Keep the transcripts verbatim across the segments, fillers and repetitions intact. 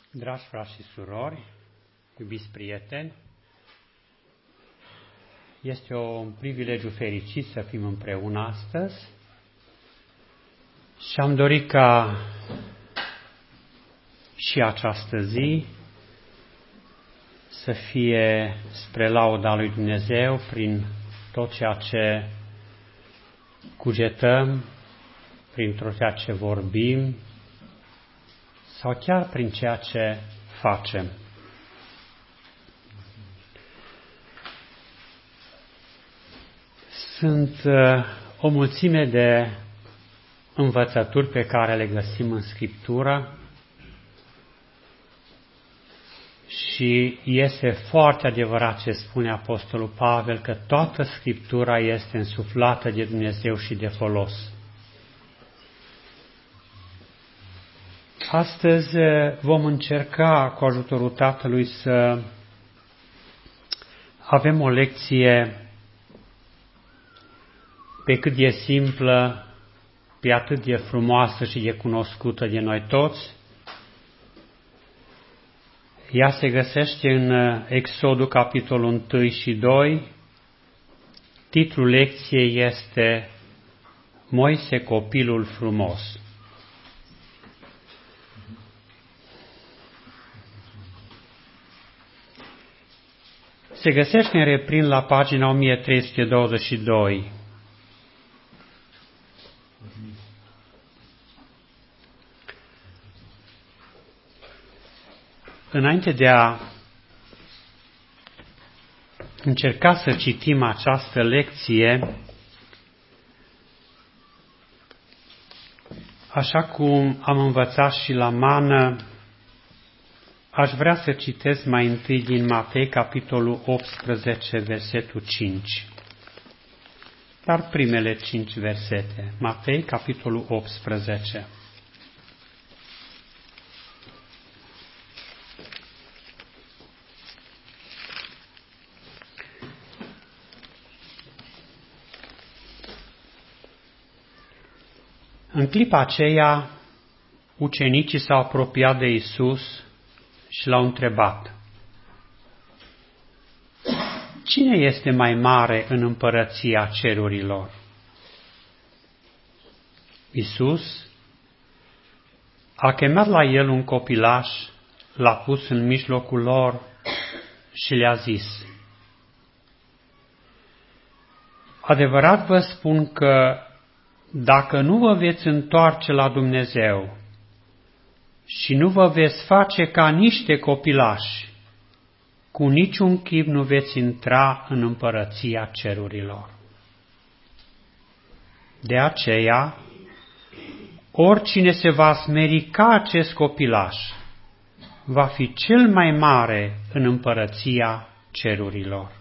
Dragi frați și surori, iubiți prieteni, este un privilegiu fericit să fim împreună astăzi și am dorit ca și această zi să fie spre lauda lui Dumnezeu prin tot ceea ce cugetăm, prin tot ceea ce vorbim sau chiar prin ceea ce facem. Sunt uh, o mulțime de învățături pe care le găsim în Scriptură și este foarte adevărat ce spune Apostolul Pavel, că toată Scriptura este însuflată de Dumnezeu și de folos. Astăzi vom încerca cu ajutorul Tatălui să avem o lecție pe cât de simplă, pe atât de frumoasă și de cunoscută de noi toți. Ea se găsește în Exodul, capitolul unu și doi. Titlul lecției este Moise, copilul frumos. Se găsește în reprint la pagina o mie trei sute douăzeci și doi. Înainte de a încerca să citim această lecție, așa cum am învățat și la mană, aș vrea să citesc mai întâi din Matei, capitolul optsprezece, versetul cinci. Dar primele cinci versete. Matei, capitolul optsprezece. În clipa aceea, ucenicii s-au apropiat de Iisus și l-au întrebat: cine este mai mare în împărăția cerurilor? Iisus a chemat la el un copilaș, l-a pus în mijlocul lor și le-a zis: adevărat vă spun că dacă nu vă veți întoarce la Dumnezeu și nu vă veți face ca niște copilași, cu niciun chip nu veți intra în împărăția cerurilor. De aceea, oricine se va smeri ca acest copilaș, va fi cel mai mare în împărăția cerurilor.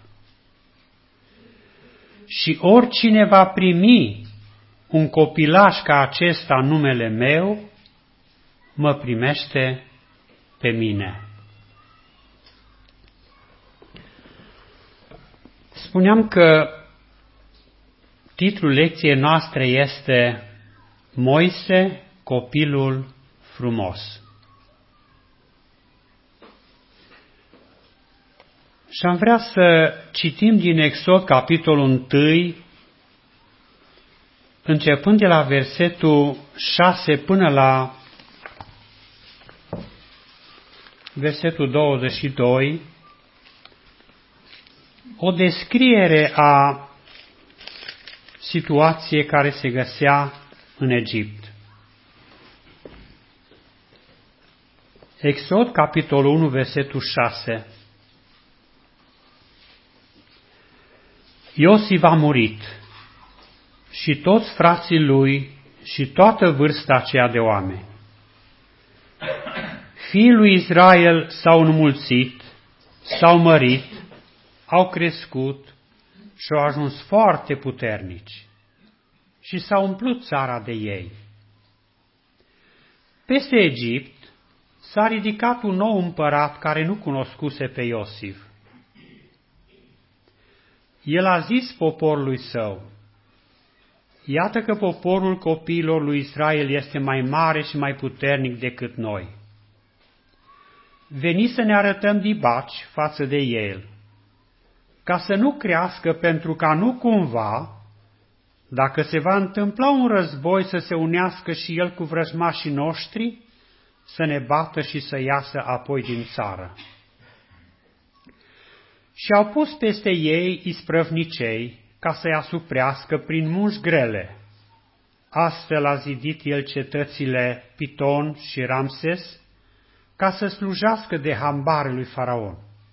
Și oricine va primi un copilaș ca acesta în numele meu, mă primește pe mine. Spuneam că titlul lecției noastre este Moise, copilul frumos. Și am vrea să citim din Exod, capitolul unu, începând de la versetul șase până la versetul douăzeci și doi, o descriere a situației care se găsea în Egipt. Exod, capitolul unu, versetul șase. Iosif a murit și toți frații lui și toată vârsta aceea de oameni. Fiii lui Israel s-au înmulțit, s-au mărit, au crescut și au ajuns foarte puternici și s-au umplut țara de ei. Peste Egipt s-a ridicat un nou împărat care nu cunoscuse pe Iosif. El a zis poporului său: iată că poporul copiilor lui Israel este mai mare și mai puternic decât noi. veni să ne arătăm dibaci față de el, ca să nu crească, pentru ca nu cumva, dacă se va întâmpla un război, să se unească și el cu vrăjmașii noștri, să ne bată și să iasă apoi din țară. Și au pus peste ei isprăvnicei, ca să-i asuprească prin munci grele. Astfel a zidit el cetățile Piton și Ramses, ca să slujească de hambare lui Faraon.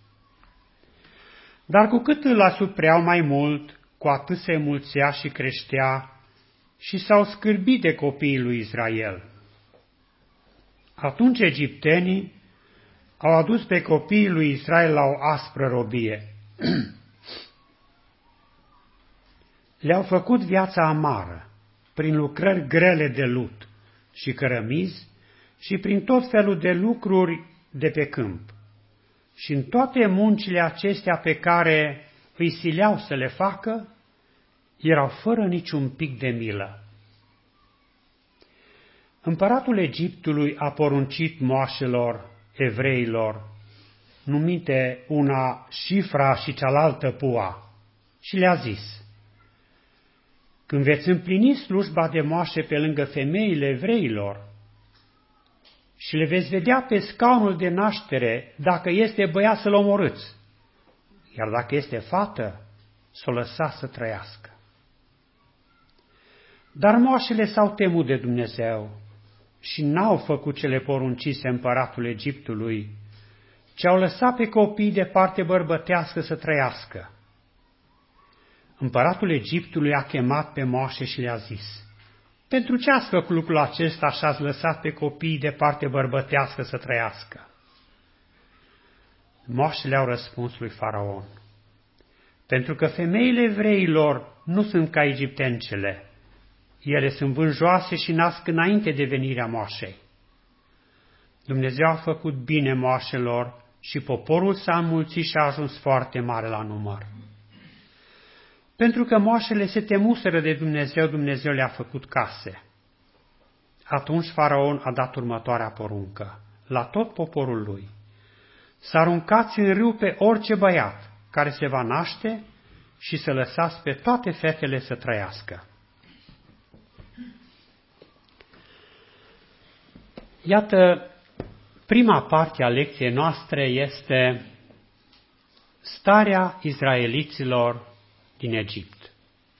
Dar cu cât îl asupreau mai mult, cu atât se mulțea și creștea și s-au scârbit de copiii lui Israel. Atunci egiptenii au adus pe copiii lui Israel la o aspră robie. Le-au făcut viața amară, prin lucrări grele de lut și cărămizi și prin tot felul de lucruri de pe câmp. Și în toate muncile acestea pe care îi sileau să le facă, erau fără niciun pic de milă. Împăratul Egiptului a poruncit moașelor evreilor, numite una Șifra și cealaltă Pua, și le-a zis: când veți împlini slujba de moașe pe lângă femeile evreilor și le veți vedea pe scaunul de naștere, dacă este băiat să-l omorâți, iar dacă este fată, să o lăsați să trăiască. Dar moașele s-au temut de Dumnezeu și n-au făcut ce le poruncise împăratul Egiptului, ci au lăsat pe copii de parte bărbătească să trăiască. Împăratul Egiptului a chemat pe moașe și le-a zis: pentru ce ați făcut lucrul acesta și ați lăsat pe copiii de parte bărbătească să trăiască? Moașele au răspuns lui Faraon: pentru că femeile evreilor nu sunt ca egiptencele, ele sunt vânjoase și nasc înainte de venirea moașei. Dumnezeu a făcut bine moașelor și poporul s-a înmulțit și a ajuns foarte mare la număr. Pentru că moașele se temuseră de Dumnezeu, Dumnezeu le-a făcut case. Atunci Faraon a dat următoarea poruncă la tot poporul lui: să aruncați în râu pe orice băiat care se va naște și să lăsați pe toate fetele să trăiască. Iată, prima parte a lecției noastre este starea izraeliților din Egipt.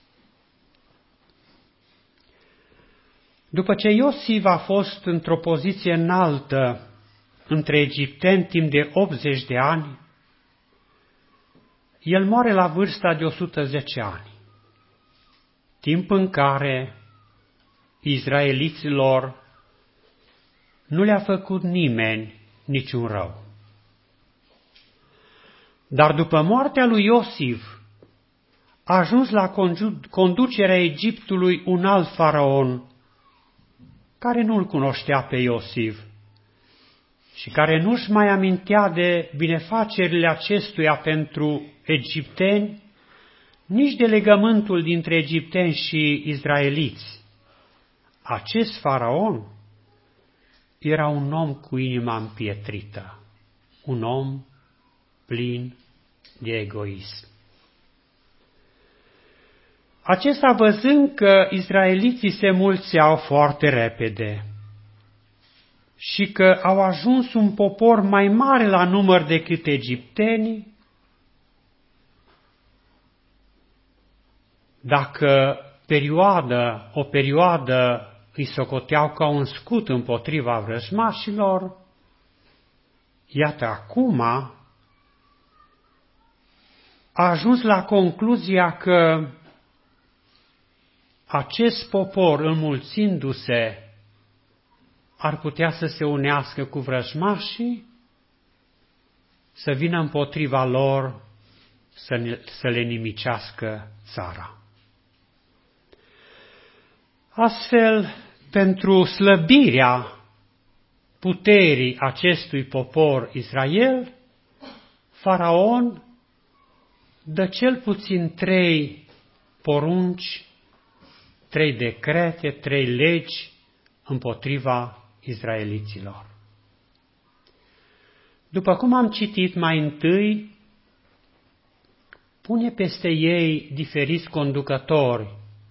După ce Iosif a fost într-o poziție înaltă între egipteni timp de optzeci de ani, el moare la vârsta de o sută zece ani, timp în care izraeliților nu le-a făcut nimeni niciun rău. Dar după moartea lui Iosif a ajuns la conducerea Egiptului un alt faraon care nu-l cunoștea pe Iosif și care nu-și mai amintea de binefacerile acestuia pentru egipteni, nici de legământul dintre egipteni și izraeliți. Acest faraon era un om cu inima împietrită, un om plin de egoism. Acesta, văzând că izraeliții se mulțeau foarte repede și că au ajuns un popor mai mare la număr decât egiptenii, dacă perioadă, o perioadă îi socoteau ca un scut împotriva vrăjmașilor, iată acum a ajuns la concluzia că acest popor, înmulțindu-se, ar putea să se unească cu vrăjmașii, să vină împotriva lor, să, ne, să le nimicească țara. Astfel, pentru slăbirea puterii acestui popor Israel, Faraon dă cel puțin trei porunci, trei decrete, trei legi împotriva izraeliților. După cum am citit mai întâi, pune peste ei diferiți conducători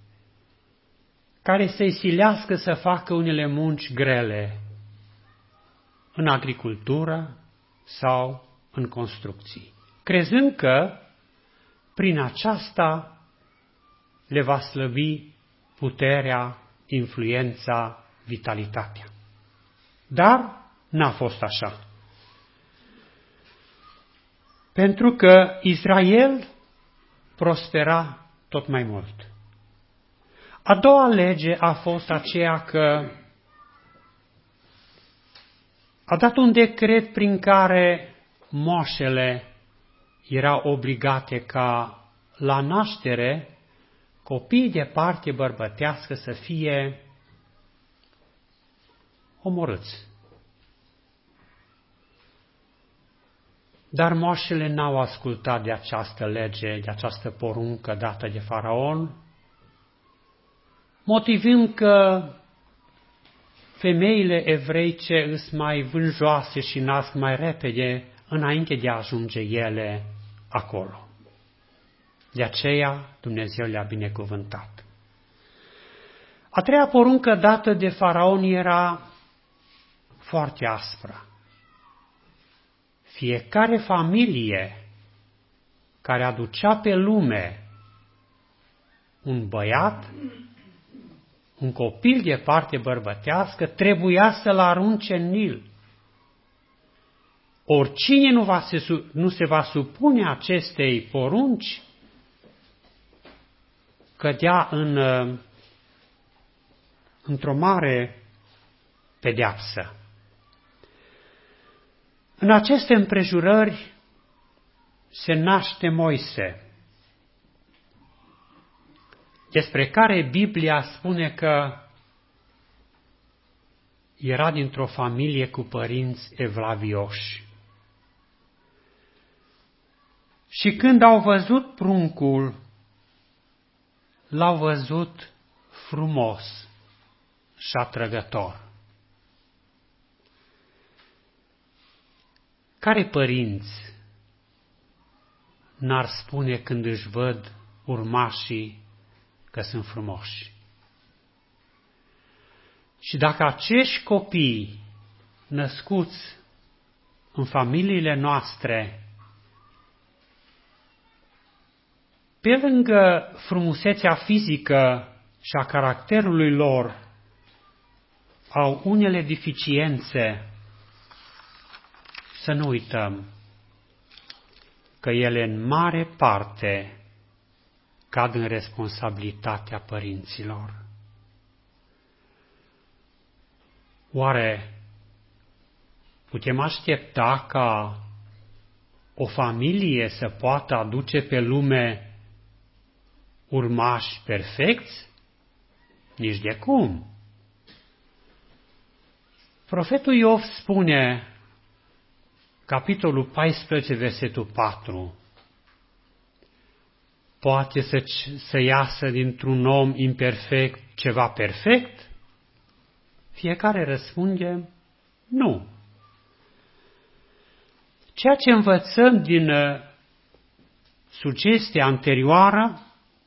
care să-i silească să facă unele munci grele în agricultură sau în construcții, crezând că prin aceasta le va slăbi puterea, influența, vitalitatea. Dar n-a fost așa. Pentru că Israel prospera tot mai mult. A doua lege a fost aceea că a dat un decret prin care moașele erau obligate ca la naștere copiii de parte bărbătească să fie omorâți. Dar moașele n-au ascultat de această lege, de această poruncă dată de faraon, motivând că femeile evreice îs mai vânjoase și nasc mai repede înainte de a ajunge ele acolo. De aceea Dumnezeu le-a binecuvântat. A treia poruncă dată de faraon era foarte aspră. Fiecare familie care aducea pe lume un băiat, un copil de parte bărbătească, trebuia să-l arunce în Nil. Oricine nu, va se, nu se va supune acestei porunci, cădea în, într-o mare pedeapsă. În aceste împrejurări se naște Moise, despre care Biblia spune că era dintr-o familie cu părinți evlavioși. Și când au văzut pruncul, l-au văzut frumos și atrăgător. Care părinți n-ar spune când își văd urmașii că sunt frumoși? Și dacă acești copii născuți în familiile noastre, pe lângă frumusețea fizică și a caracterului lor, au unele deficiențe, să nu uităm că ele în mare parte cad în responsabilitatea părinților. Oare putem aștepta ca o familie să poată aduce pe lume urmași perfecți? Nici de cum. Profetul Iov spune, capitolul paisprezece, versetul patru, poate să, să iasă dintr-un om imperfect ceva perfect? Fiecare răspunde, nu. Ceea ce învățăm din uh, sugestia anterioară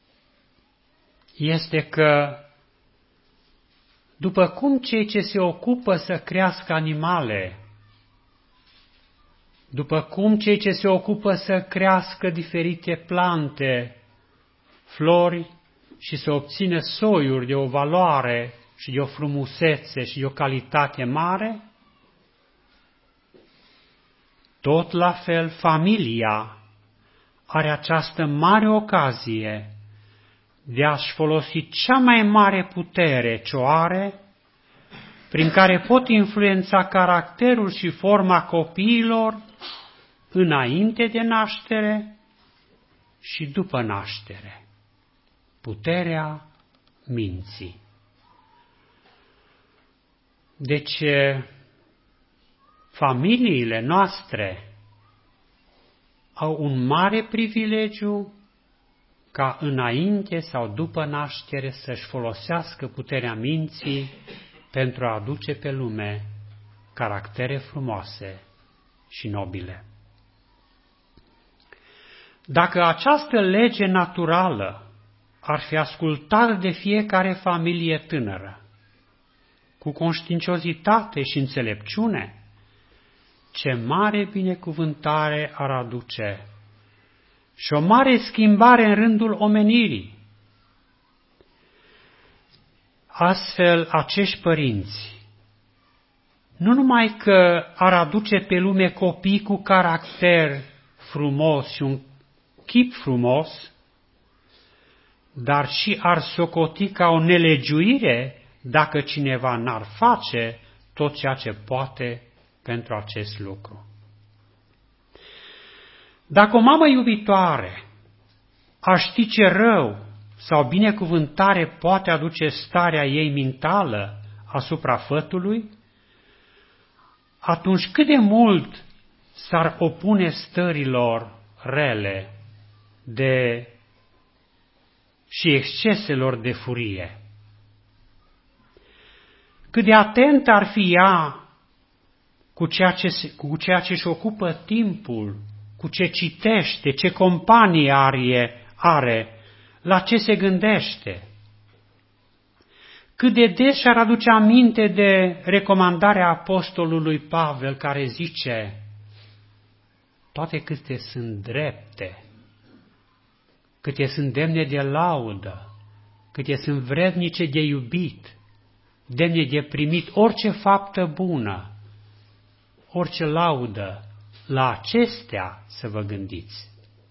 este că după cum cei ce se ocupă să crească animale, după cum cei ce se ocupă să crească diferite plante, flori și să obțină soiuri de o valoare și de o frumusețe și de o calitate mare, tot la fel familia are această mare ocazie de a-și folosi cea mai mare putere ce o are, prin care pot influența caracterul și forma copiilor înainte de naștere și după naștere. Puterea minții. Deci, familiile noastre au un mare privilegiu ca înainte sau după naștere să-și folosească puterea minții pentru a aduce pe lume caractere frumoase și nobile. Dacă această lege naturală ar fi ascultat de fiecare familie tânără, cu conștiinciozitate și înțelepciune, ce mare binecuvântare ar aduce și o mare schimbare în rândul omenirii. Astfel, acești părinți nu numai că ar aduce pe lume copii cu caracter frumos și un chip frumos, dar și ar socoti ca o nelegiuire dacă cineva n-ar face tot ceea ce poate pentru acest lucru. Dacă o mamă iubitoare ar ști ce rău sau binecuvântare poate aduce starea ei mentală asupra fătului, atunci cât de mult s-ar opune stărilor rele de și exceselor de furie. Cât de atent ar fi ea cu ceea ce, cu ceea ce își ocupă timpul, cu ce citește, ce companie are, are, la ce se gândește. Cât de des și-ar aduce aminte de recomandarea apostolului Pavel care zice: toate câte sunt drepte, câte sunt demne de laudă, câte sunt vrednice de iubit, demne de primit orice faptă bună, orice laudă, la acestea să vă gândiți.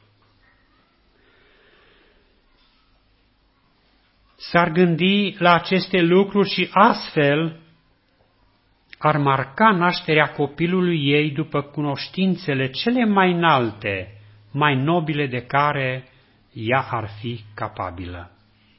S-ar gândi la aceste lucruri și astfel ar marca nașterea copilului ei după cunoștințele cele mai înalte, mai nobile de care ea ar fi capabilă.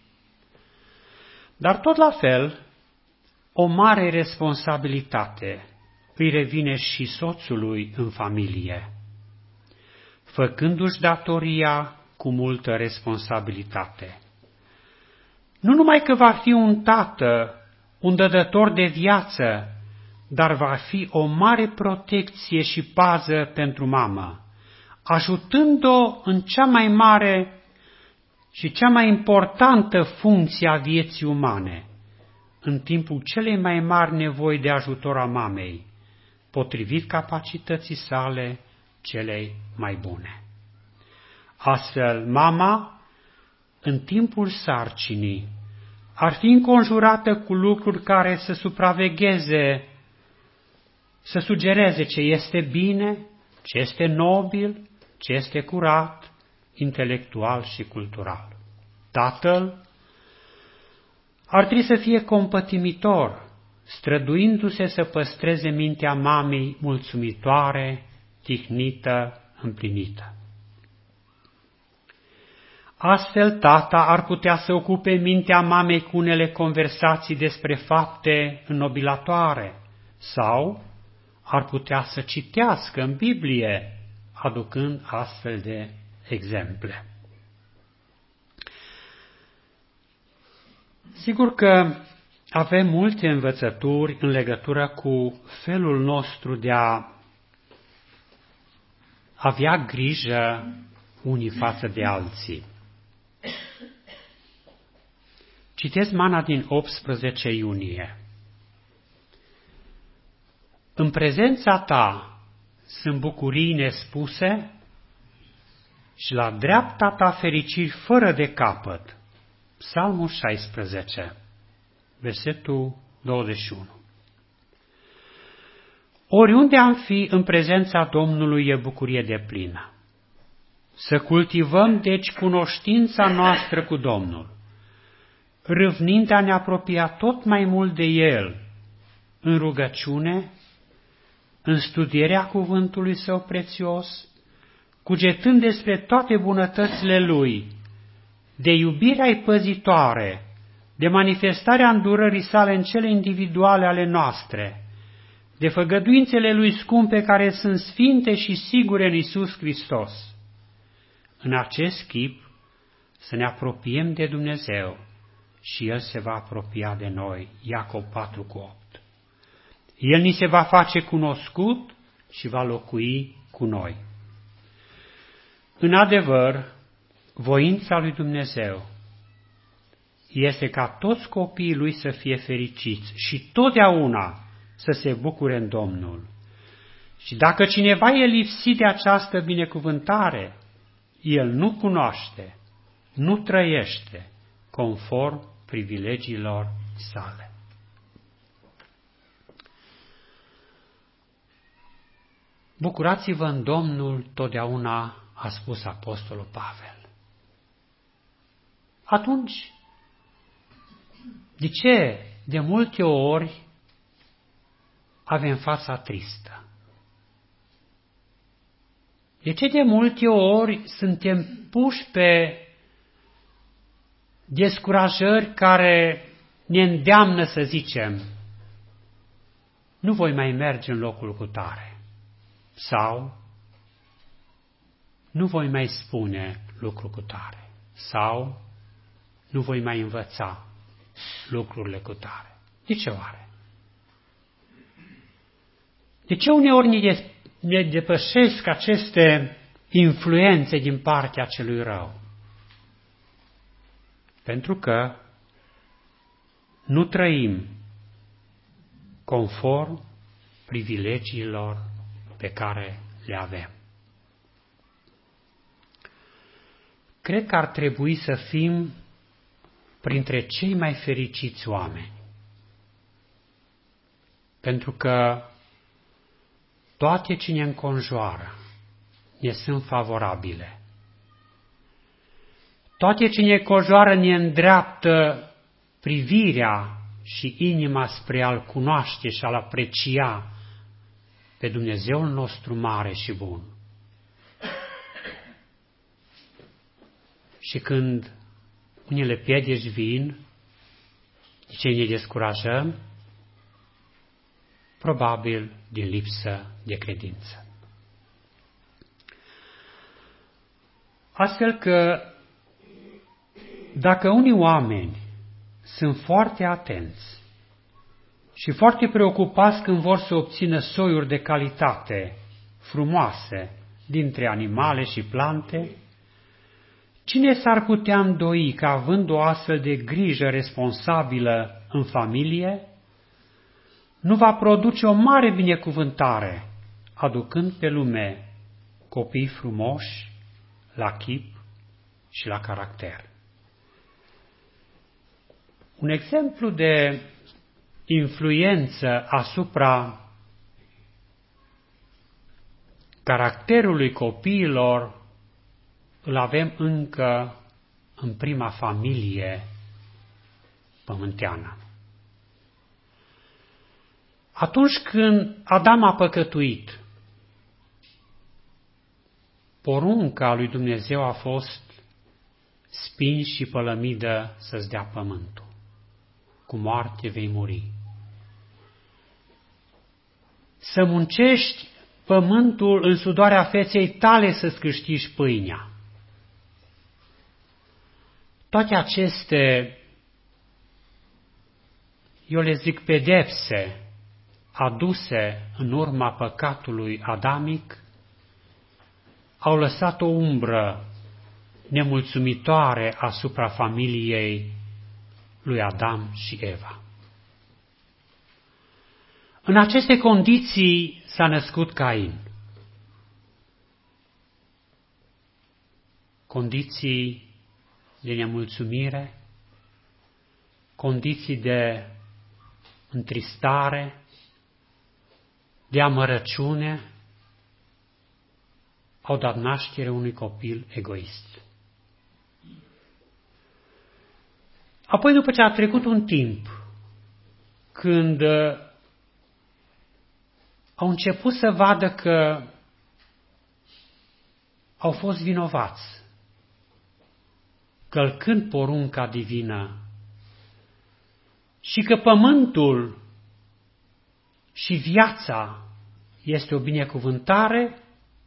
Dar tot la fel, o mare responsabilitate îi revine și soțului în familie, făcându-și datoria cu multă responsabilitate. Nu numai că va fi un tată, un dădător de viață, dar va fi o mare protecție și pază pentru mamă, ajutând-o în cea mai mare și cea mai importantă funcție a vieții umane, în timpul celei mai mari nevoi de ajutor a mamei, potrivit capacității sale celei mai bune. Astfel, mama, în timpul sarcinii, ar fi înconjurată cu lucruri care să supravegheze, să sugereze ce este bine, ce este nobil, ce este curat, intelectual și cultural. Tatăl ar trebui să fie compătimitor, străduindu-se să păstreze mintea mamei mulțumitoare, tihnită, împlinită. Astfel, tata ar putea să ocupe mintea mamei cu unele conversații despre fapte înnobilatoare sau ar putea să citească în Biblie, aducând astfel de exemple. Sigur că avem multe învățături în legătură cu felul nostru de a avea grijă unii față de alții. Citesc Mana din optsprezece iunie. În prezența ta sunt bucurii nespuse și la dreapta ta fericiri fără de capăt. Psalmul șaisprezece, versetul douăzeci și unu. Oriunde am fi, în prezența Domnului e bucurie deplină. Să cultivăm, deci, cunoștința noastră cu Domnul, râvnind a ne apropia tot mai mult de El, în rugăciune, în studierea cuvântului Său prețios, cugetând despre toate bunătățile Lui, de iubirea-i păzitoare, de manifestarea îndurării sale în cele individuale ale noastre, de făgăduințele Lui scumpe care sunt sfinte și sigure în Iisus Hristos. În acest chip să ne apropiem de Dumnezeu și El se va apropia de noi. Iacov patru cu opt. El ni se va face cunoscut și va locui cu noi. În adevăr, voința lui Dumnezeu este ca toți copiii lui să fie fericiți și totdeauna să se bucure în Domnul. Și dacă cineva e lipsit de această binecuvântare, el nu cunoaște, nu trăiește conform privilegiilor sale. Bucurați-vă în Domnul totdeauna, a spus Apostolul Pavel. Atunci, de ce de multe ori avem fața tristă? De ce de multe ori suntem puși pe descurajări care ne îndeamnă să zicem, nu voi mai merge în locul cutare, sau nu voi mai spune lucru cutare, sau nu voi mai învăța lucrurile cutare. De ce oare? De ce uneori ne, ne depășesc aceste influențe din partea celui rău? Pentru că nu trăim conform privilegiilor pe care le avem. Cred că ar trebui să fim printre cei mai fericiți oameni, pentru că toate ce ne înconjoară ne sunt favorabile. Toate ce ne înconjoară ne îndreaptă privirea și inima spre a-L cunoaște și a-L aprecia pe Dumnezeul nostru mare și bun. Și când unele piedici vin, de ce ne descurajăm? Probabil din lipsă de credință. Astfel că, dacă unii oameni sunt foarte atenți și foarte preocupați când vor să obțină soiuri de calitate frumoase dintre animale și plante, cine s-ar putea îndoi că, având o astfel de grijă responsabilă în familie, nu va produce o mare binecuvântare, aducând pe lume copii frumoși, la chip și la caracter. Un exemplu de influență asupra caracterului copiilor îl avem încă în prima familie pământeană. Atunci când Adam a păcătuit, porunca lui Dumnezeu a fost spini și pălămidă să-ți dea pământul. Cu moarte vei muri. Să muncești pământul în sudoarea feței tale să-ți câștigi pâinea. Toate aceste, eu le zic pedepse, aduse în urma păcatului adamic, au lăsat o umbră nemulțumitoare asupra familiei lui Adam și Eva. În aceste condiții s-a născut Cain. Condiții de nemulțumire, condiții de întristare, de amărăciune, au dat naștere unui copil egoist. Apoi, după ce a trecut un timp, când au început să vadă că au fost vinovați, călcând porunca divină, și că pământul și viața este o binecuvântare,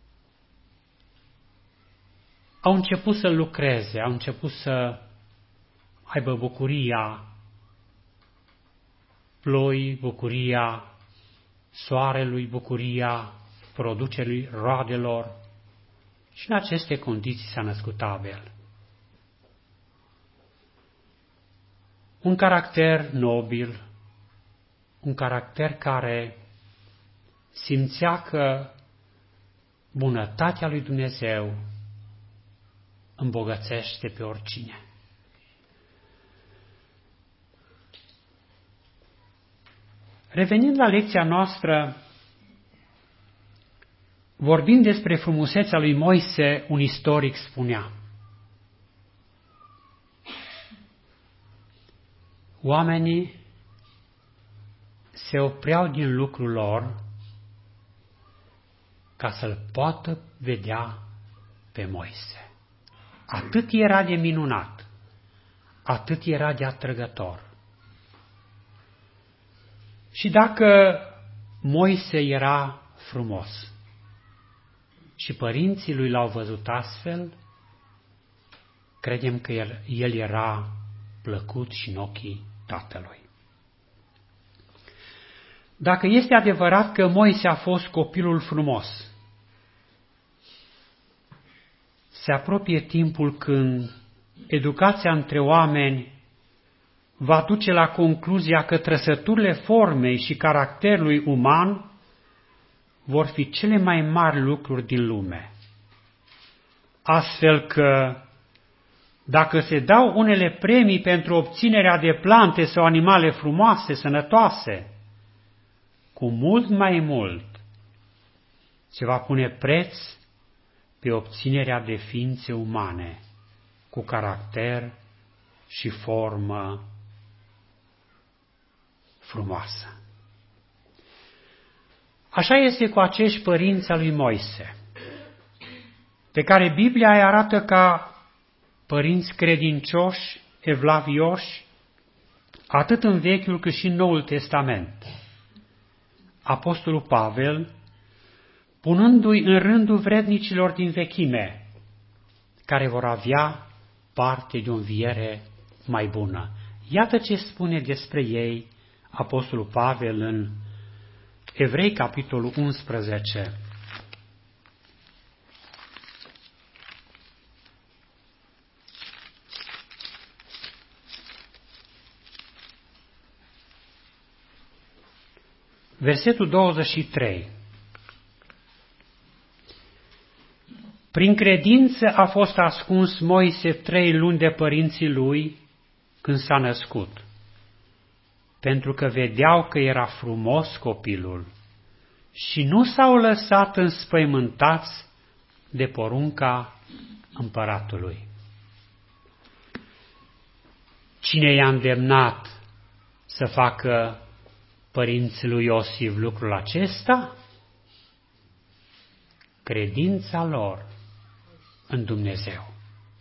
au început să lucreze, au început să aibă bucuria ploii, bucuria soarelui, bucuria producerii roadelor, și în aceste condiții s-a născut Abel. Un caracter nobil, un caracter care simțea că bunătatea lui Dumnezeu îmbogățește pe oricine. Revenind la lecția noastră, vorbind despre frumusețea lui Moise, un istoric spunea: oamenii se opreau din lucrul lor ca să-l poată vedea pe Moise. Atât era de minunat, atât era de atrăgător. Și dacă Moise era frumos și părinții lui l-au văzut astfel, credem că el, el era plăcut și în ochii tatălui. Dacă este adevărat că Moise a fost copilul frumos, se apropie timpul când educația între oameni va duce la concluzia că trăsăturile formei și caracterului uman vor fi cele mai mari lucruri din lume. Astfel că, dacă se dau unele premii pentru obținerea de plante sau animale frumoase, sănătoase, cu mult mai mult se va pune preț pe obținerea de ființe umane cu caracter și formă frumoasă. Așa este cu acești părinți al lui Moise, pe care Biblia îi arată ca părinți credincioși, evlavioși, atât în Vechiul cât și în Noul Testament. Apostolul Pavel, punându-i în rândul vrednicilor din vechime, care vor avea parte de o înviere mai bună. Iată ce spune despre ei Apostolul Pavel în Evrei, capitolul unsprezece. Versetul douăzeci și trei. Prin credință a fost ascuns Moise trei luni de părinții lui când s-a născut, pentru că vedeau că era frumos copilul și nu s-au lăsat înspăimântați de porunca împăratului. Cine i-a îndemnat să facă părinții lui Iosif lucrul acesta? Credința lor în Dumnezeu.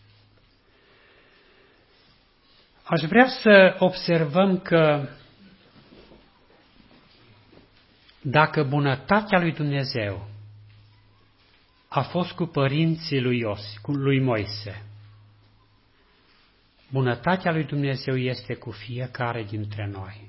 Aș vrea să observăm că dacă bunătatea lui Dumnezeu a fost cu părinții lui Iosif, cu lui Moise, bunătatea lui Dumnezeu este cu fiecare dintre noi.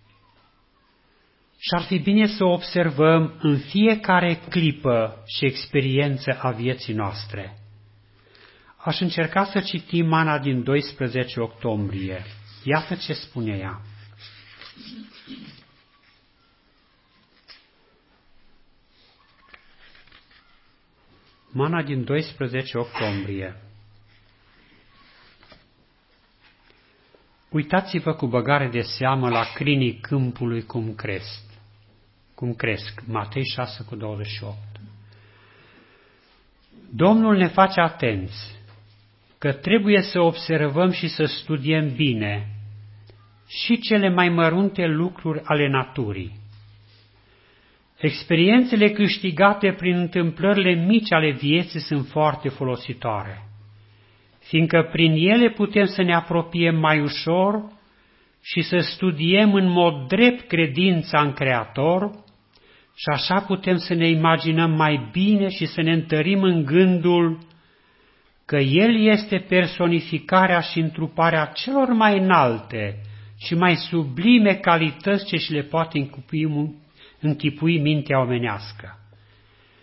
Și ar fi bine să o observăm în fiecare clipă și experiență a vieții noastre. Aș încerca să citim Mana din doisprezece octombrie. Iată ce spune ea. Mana din doisprezece octombrie. Uitați-vă cu băgare de seamă la crinii câmpului cum cresc. Cum cresc. Matei șase cu douăzeci și opt. Domnul ne face atenți că trebuie să observăm și să studiem bine și cele mai mărunte lucruri ale naturii. Experiențele câștigate prin întâmplările mici ale vieții sunt foarte folositoare, fiindcă prin ele putem să ne apropiem mai ușor și să studiem în mod drept credința în Creator și așa putem să ne imaginăm mai bine și să ne întărim în gândul că El este personificarea și întruparea celor mai înalte și mai sublime calități ce și le poate închipui, închipui mintea omenească.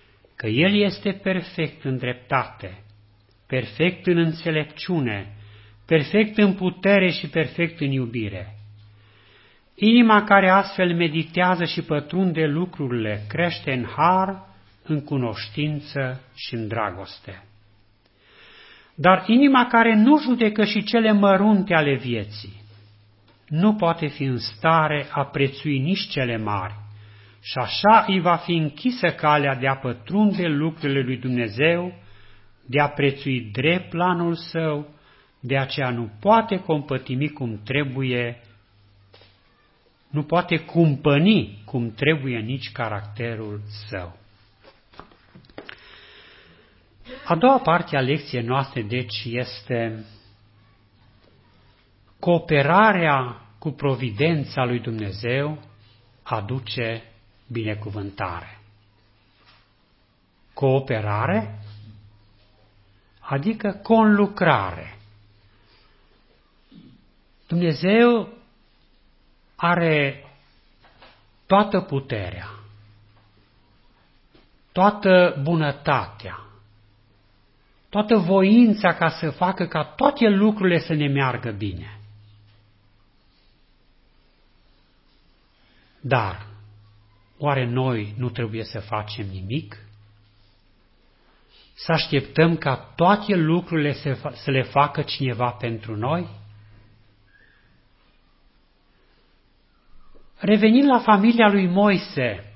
că El este perfect în dreptate, perfect în înțelepciune, perfect în putere și perfect în iubire. Inima care astfel meditează și pătrunde lucrurile crește în har, în cunoștință și în dragoste. Dar inima care nu judecă și cele mărunte ale vieții, nu poate fi în stare a prețui nici cele mari, și așa îi va fi închisă calea de a pătrunde lucrurile lui Dumnezeu, de a prețui drept planul său, de aceea nu poate compătimi cum trebuie, nu poate cumpăni cum trebuie nici caracterul său. A doua parte a lecției noastre, deci, este cooperarea cu providența lui Dumnezeu aduce binecuvântare. Cooperare, adică conlucrare. Dumnezeu are toată puterea, toată bunătatea, toată voința ca să facă ca toate lucrurile să ne meargă bine. Dar, oare noi nu trebuie să facem nimic? Să așteptăm ca toate lucrurile să, să le facă cineva pentru noi? Revenind la familia lui Moise,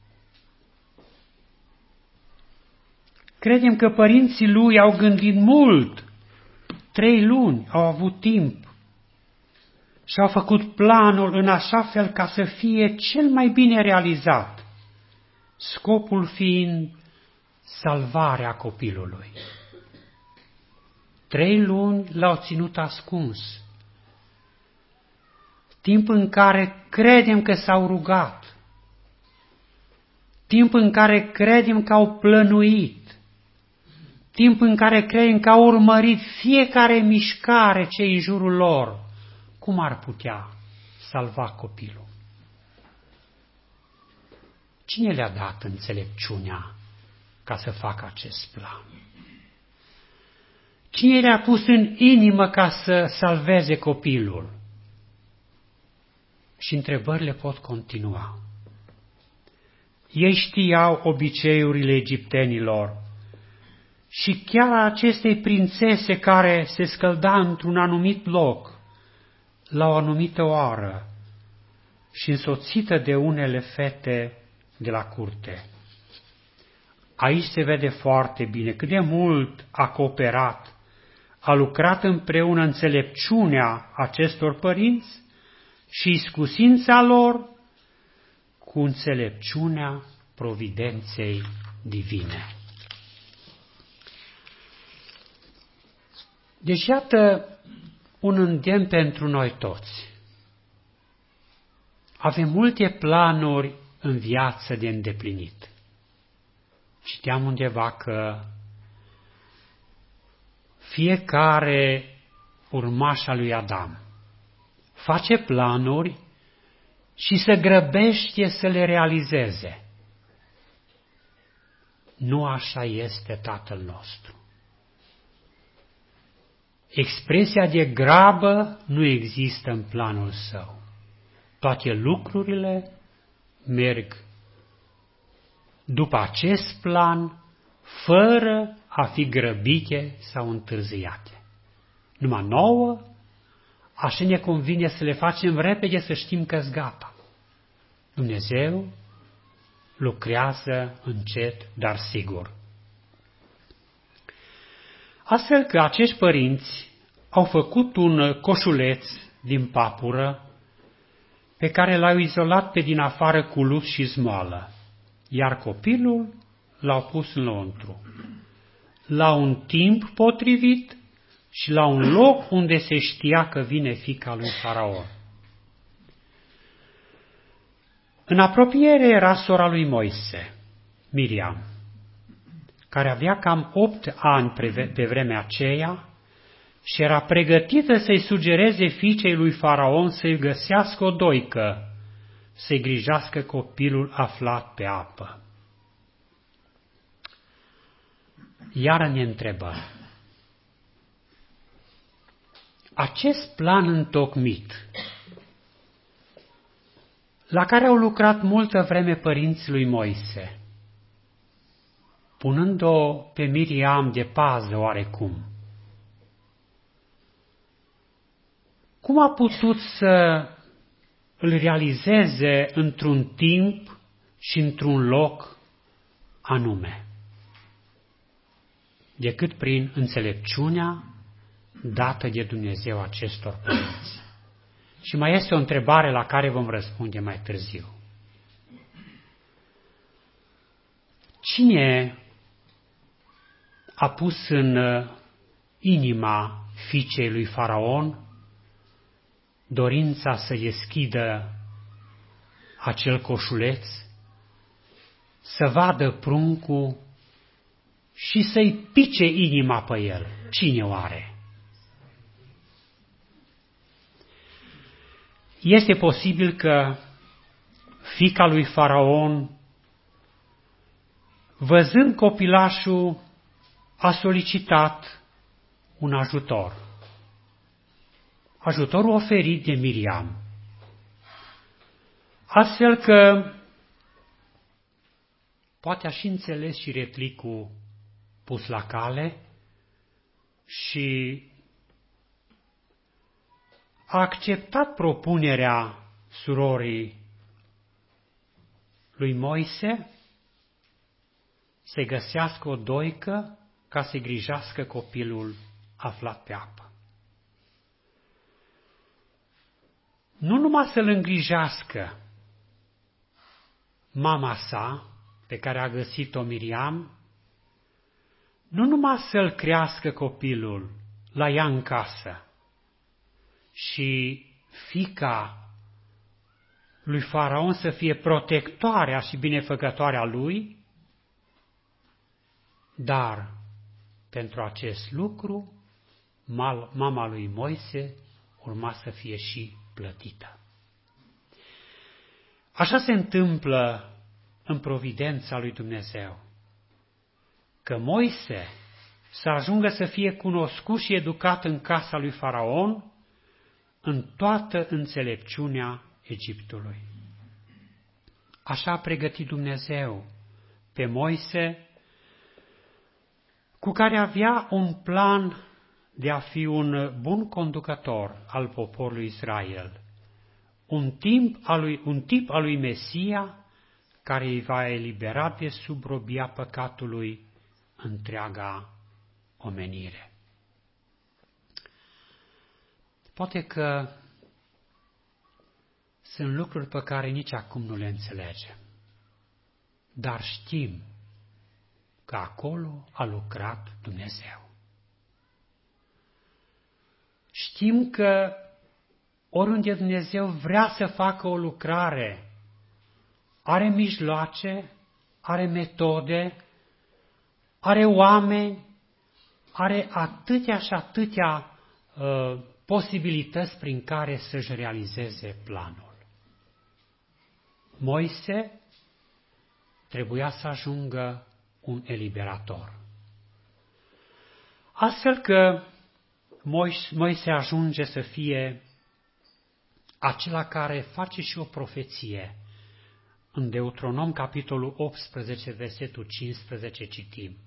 credem că părinții lui au gândit mult, trei luni au avut timp și au făcut planul în așa fel ca să fie cel mai bine realizat, scopul fiind salvarea copilului. Trei luni l-au ținut ascuns, timp în care credem că s-au rugat, timp în care credem că au plănuit, timp în care credem că au urmărit fiecare mișcare ce în jurul lor, cum ar putea salva copilul? Cine le-a dat înțelepciunea ca să facă acest plan? Cine le-a pus în inimă ca să salveze copilul? Și întrebările pot continua. Ei știau obiceiurile egiptenilor și chiar a acestei prințese care se scălda într-un anumit loc, la o anumită oră și însoțită de unele fete de la curte. Aici se vede foarte bine cât de mult a cooperat, a lucrat împreună înțelepciunea acestor părinți și iscusința lor cu înțelepciunea providenței divine. Deci iată un îndemn pentru noi toți. Avem multe planuri în viață de îndeplinit. Citeam undeva că fiecare urmaș al lui Adam face planuri și se grăbește să le realizeze. Nu așa este Tatăl nostru. Expresia de grabă nu există în planul său. Toate lucrurile merg după acest plan, fără a fi grăbite sau întârziate. Numai nouă, așa ne convine să le facem repede, să știm că-s gata. Dumnezeu lucrează încet, dar sigur. Astfel că acești părinți au făcut un coșuleț din papură pe care l-au izolat pe din afară cu lut și zmoală, iar copilul l-au pus înăuntru, la un timp potrivit și la un loc unde se știa că vine fiica lui Faraon. În apropiere era sora lui Moise, Miriam, care avea cam opt ani pe vremea aceea și era pregătită să-i sugereze fiicei lui Faraon să-i găsească o doică, să-i grijească copilul aflat pe apă. iară ne întrebăm. Acest plan întocmit, la care au lucrat multă vreme părinții lui Moise, punând-o pe Miriam de pază oarecum, cum a putut să îl realizeze într-un timp și într-un loc anume, decât prin înțelepciunea dată de Dumnezeu acestor părinți? Și mai este o întrebare la care vom răspunde mai târziu. Cine a pus în inima fiicei lui Faraon dorința să deschidă acel coșuleț, să vadă pruncul și să-i pice inima pe el? Cine o are? Este posibil că fiica lui Faraon, văzând copilașul, a solicitat un ajutor. Ajutorul oferit de Miriam. Astfel că poate a și înțeles și replicul pus la cale și a acceptat propunerea surorii lui Moise să găsească o doică ca să grijească copilul aflat pe apă. Nu numai să-l îngrijească mama sa, pe care a găsit-o Miriam, nu numai să-l crească copilul la ea în casă, și fiica lui Faraon să fie protectoarea și binefăcătoarea lui, dar pentru acest lucru mama lui Moise urma să fie și plătită. Așa se întâmplă în providența lui Dumnezeu, că Moise să ajungă să fie cunoscut și educat în casa lui Faraon în toată înțelepciunea Egiptului. Așa a pregătit Dumnezeu pe Moise, cu care avea un plan de a fi un bun conducător al poporului Israel, un, timp al lui, un tip al lui Mesia care îi va elibera de sub robia păcatului întreaga omenire. Poate că sunt lucruri pe care nici acum nu le înțelegem, dar știm că acolo a lucrat Dumnezeu. Știm că oriunde Dumnezeu vrea să facă o lucrare, are mijloace, are metode, are oameni, are atâtea și atâtea uh, posibilități prin care să-și realizeze planul. Moise trebuia să ajungă un eliberator. Astfel că Moise ajunge să fie acela care face și o profeție. În Deuteronom, capitolul optsprezece, versetul cincisprezece, citim: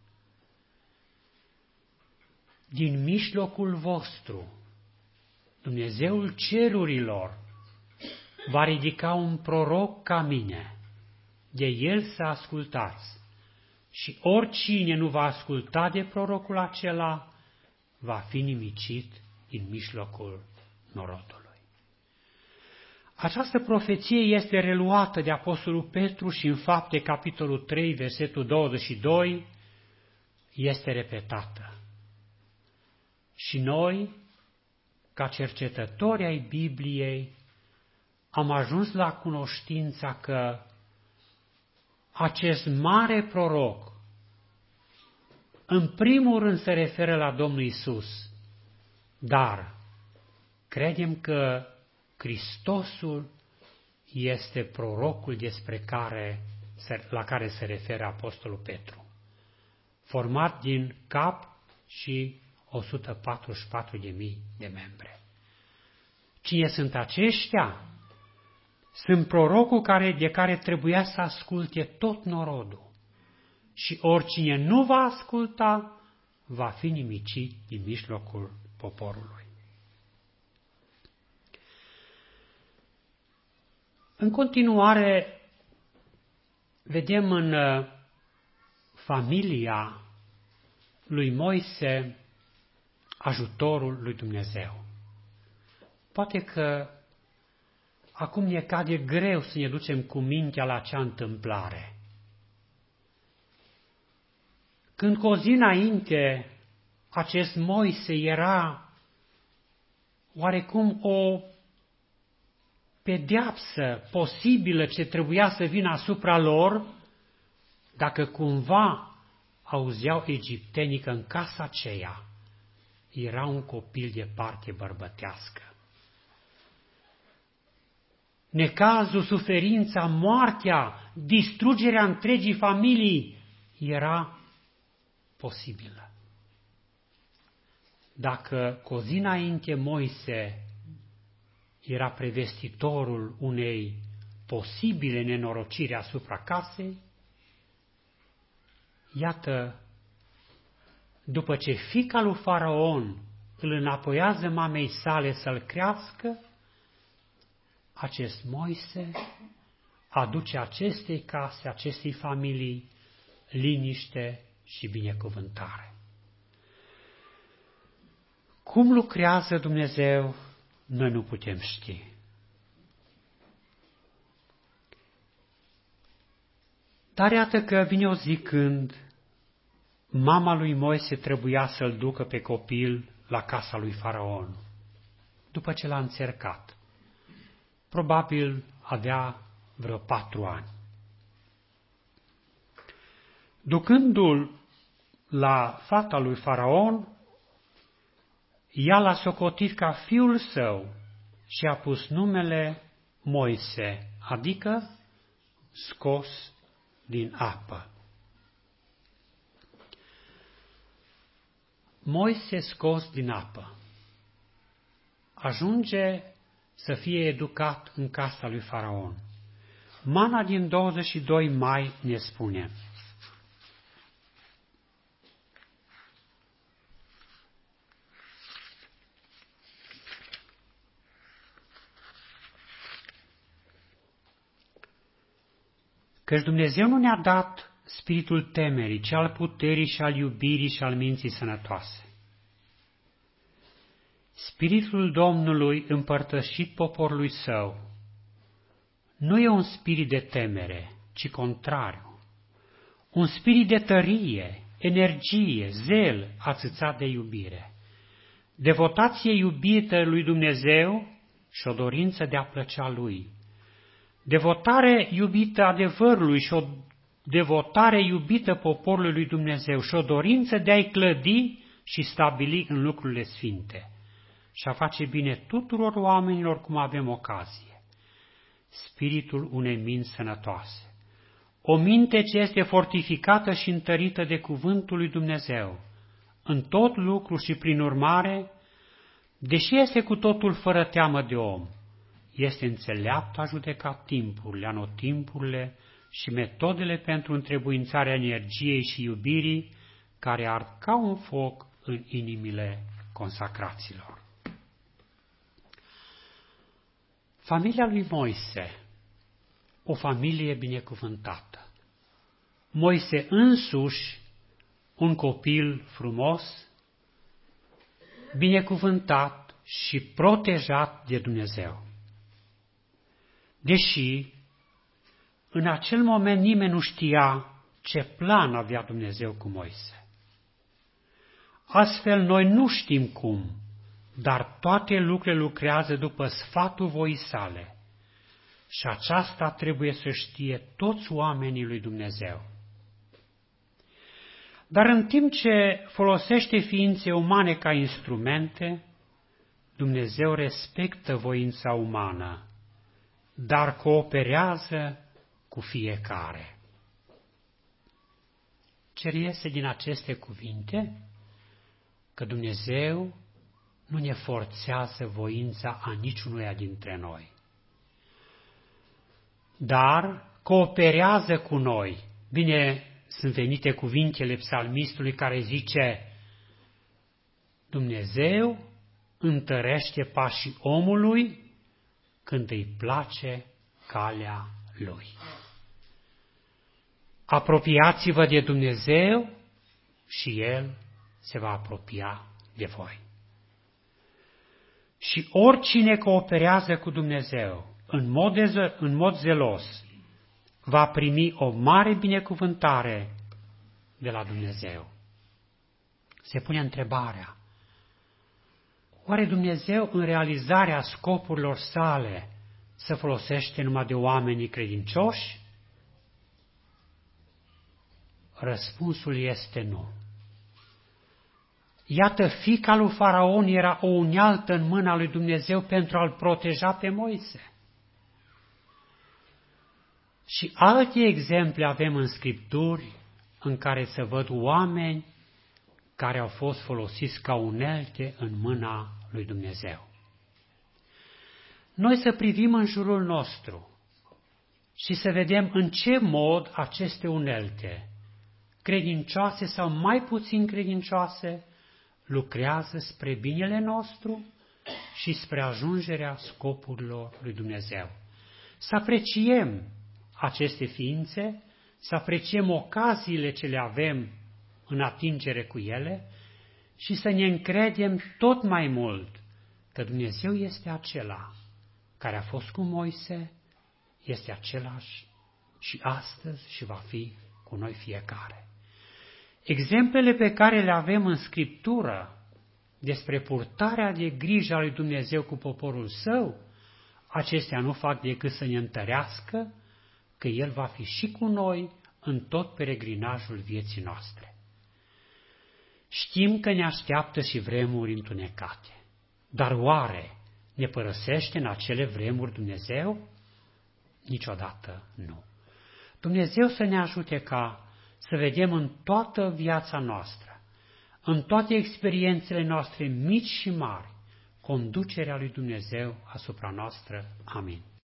din mijlocul vostru, Dumnezeul cerurilor va ridica un proroc ca mine, de el să ascultați, și oricine nu va asculta de prorocul acela va fi nimicit din mijlocul norodului. Această profeție este reluată de Apostolul Petru și în Fapte, capitolul trei, versetul douăzeci și doi, este repetată. Și noi, ca cercetători ai Bibliei, am ajuns la cunoștința că acest mare proroc, în primul rând, se referă la Domnul Isus, dar credem că Hristosul este prorocul despre care, la care se referă Apostolul Petru. format din cap și o sută patruzeci și patru de mii de membre. Cine sunt aceștia? Sunt prorocul care, de care trebuia să asculte tot norodul. Și oricine nu va asculta, va fi nimicit din mijlocul poporului. În continuare, vedem în familia lui Moise ajutorul lui Dumnezeu. Poate că acum ne cade greu să ne ducem cu mintea la acea întâmplare. Când cu o zi înainte acest Moise era oarecum o pedeapsă posibilă ce trebuia să vină asupra lor, dacă cumva auzeau egiptenii că în casa aceea era un copil de parte bărbătească. Necazul, suferința, moartea, distrugerea întregii familii era posibilă. Dacă cu o zi înainte Moise era prevestitorul unei posibile nenorociri asupra casei, iată, după ce fiica lui Faraon îl înapoiază mamei sale să-l crească, acest Moise aduce acestei case, acestei familii, liniște și binecuvântare. Cum lucrează Dumnezeu, noi nu putem ști. Dar iată că vine o zi când mama lui Moise trebuia să-l ducă pe copil la casa lui Faraon, după ce l-a înțercat. Probabil avea vreo patru ani. Ducându-l la fata lui Faraon, ea l-a socotit ca fiul său și a pus numele Moise, adică scos din apă. Moise scos din apă ajunge să fie educat în casa lui Faraon. Mana din douăzeci și doi mai ne spune: căci Dumnezeu nu ne-a dat spiritul temerii, ci al puterii și al iubirii și al minții sănătoase. Spiritul Domnului împărtășit poporului său nu e un spirit de temere, ci contrariu, un spirit de tărie, energie, zel ațățat de iubire, devotație iubită lui Dumnezeu și o dorință de a plăcea Lui, devotare iubită adevărului și o devotare iubită poporului lui Dumnezeu și o dorință de a-i clădi și stabili în lucrurile sfinte și a face bine tuturor oamenilor cum avem ocazie. Spiritul unei minți sănătoase. O minte ce este fortificată și întărită de cuvântul lui Dumnezeu, în tot lucru și prin urmare, deși este cu totul fără teamă de om, este înțeleaptă a judeca timpurile, anotimpurile și metodele pentru întrebuințarea energiei și iubirii care ard ca un foc în inimile consacraților. Familia lui Moise, o familie binecuvântată. Moise însuși, un copil frumos, binecuvântat și protejat de Dumnezeu. Deși în acel moment nimeni nu știa ce plan avea Dumnezeu cu Moise. Astfel noi nu știm cum, dar toate lucrurile lucrează după sfatul voii sale și aceasta trebuie să știe toți oamenii lui Dumnezeu. Dar în timp ce folosește ființe umane ca instrumente, Dumnezeu respectă voința umană, dar cooperează cu fiecare. Ce reiese din aceste cuvinte? Că Dumnezeu nu ne forțează voința a niciunuia dintre noi, dar cooperează cu noi. Bine, sunt venite cuvintele psalmistului care zice: Dumnezeu întărește pașii omului când îi place calea lui. Apropiați-vă de Dumnezeu și El se va apropia de voi. Și oricine cooperează cu Dumnezeu în mod, de, în mod zelos va primi o mare binecuvântare de la Dumnezeu. Se pune întrebarea: oare Dumnezeu în realizarea scopurilor sale se folosește numai de oamenii credincioși? Răspunsul este nu. Iată, fiica lui Faraon era o unealtă în mâna lui Dumnezeu pentru a-l proteja pe Moise. Și alte exemple avem în Scripturi în care se văd oameni care au fost folosiți ca unelte în mâna lui Dumnezeu. Noi să privim în jurul nostru și să vedem în ce mod aceste unelte, credincioase sau mai puțin credincioase, lucrează spre binele nostru și spre ajungerea scopurilor lui Dumnezeu. Să apreciem aceste ființe, să apreciem ocaziile ce le avem în atingere cu ele și să ne încredem tot mai mult că Dumnezeu este acela care a fost cu Moise, este același și astăzi și va fi cu noi fiecare. Exemplele pe care le avem în Scriptură despre purtarea de grijă a lui Dumnezeu cu poporul său, acestea nu fac decât să ne întărească că El va fi și cu noi în tot peregrinajul vieții noastre. Știm că ne așteaptă și vremuri întunecate, dar oare ne părăsește în acele vremuri Dumnezeu? Niciodată nu. Dumnezeu să ne ajute ca să vedem în toată viața noastră, în toate experiențele noastre mici și mari, conducerea lui Dumnezeu asupra noastră. Amin.